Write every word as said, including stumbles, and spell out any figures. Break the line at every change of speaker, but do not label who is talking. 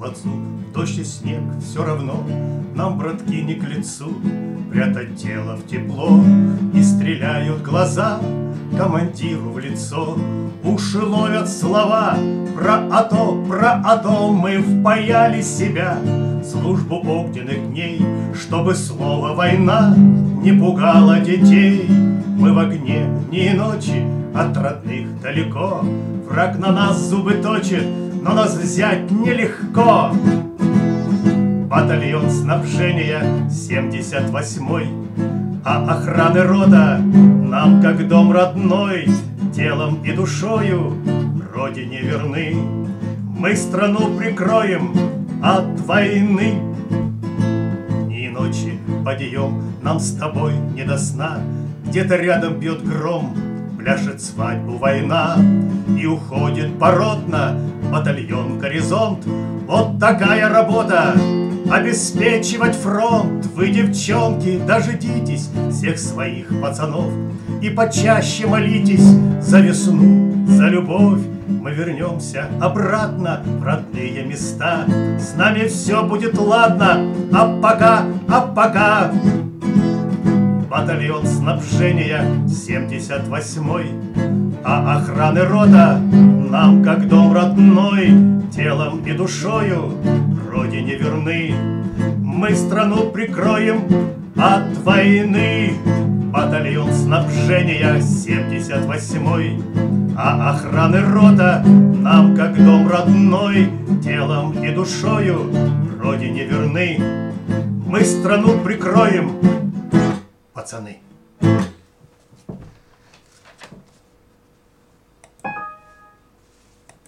под зуб, дождь и снег, все равно нам, братки, не к лицу прятать тело в тепло. И стреляют глаза командиру в лицо. Уши ловят слова про АТО, про АТО. Мы впаяли себя службу огненных дней, чтобы слово «война» не пугало детей. Мы в огне дни и ночи, от родных далеко. Враг на нас зубы точит, но нас взять нелегко. Батальон снабжения семьдесят восьмой, а охраны рода нам как дом родной. Телом и душою родине верны. Мы страну прикроем от войны. Дни и ночи подъем, нам с тобой не до сна. Где-то рядом бьет гром, пляшет свадьбу война. И уходит поротно батальон горизонт. Вот такая работа — обеспечивать фронт. Вы, девчонки, дождитесь всех своих пацанов и почаще молитесь за весну, за любовь. Мы вернемся обратно в родные места. С нами все будет ладно, а пока, а пока. Батальон снабжения семьдесят восьмой, а охраны рода нам как дом родной. Телом и душою родине верны. Мы страну прикроем от войны. Батальон снабжения семьдесят восьмой, а охраны рода нам как дом родной. Телом и душою родине верны. Мы страну прикроем, пацаны.